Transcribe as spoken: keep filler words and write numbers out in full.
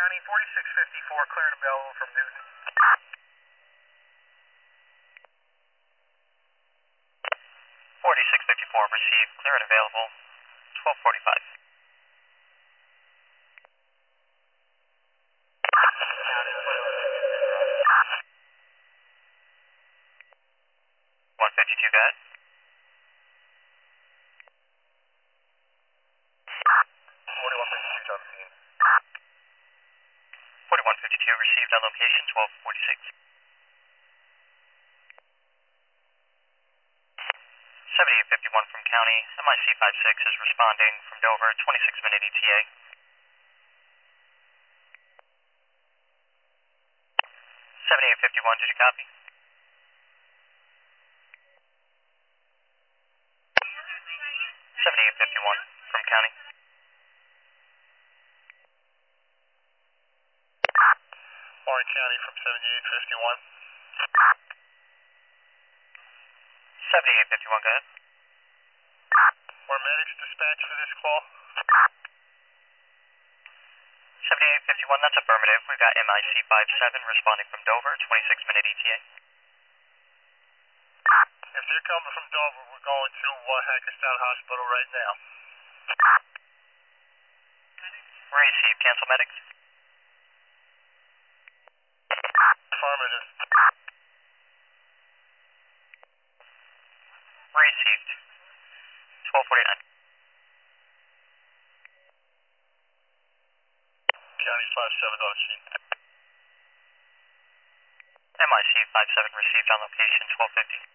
County, forty-six fifty-four, clear and available from Newton. forty-six fifty-four, received, clear and available, twelve forty-five. one fifty-two, go ahead. forty-one fifty-two, on the scene. forty-one fifty-two, received on location, twelve forty-six. seventy-eight fifty-one from County, M I C fifty-six is responding from Dover, twenty-six minute E T A. seventy-eight fifty-one, did you copy? seventy-eight fifty-one from County. Warren County from seventy-eight fifty-one. seventy-eight fifty-one, go ahead. Were medics dispatched for this call? seventy-eight fifty-one, that's affirmative. We've got M I C fifty-seven responding from Dover, twenty-six minute E T A. If they're coming from Dover, we're going to uh, Hackerstown Hospital right now. Received, cancel medics. Affirmative. Received, twelve forty-nine. County fifty-seven on the scene. M I C fifty-seven received on location, twelve fifty.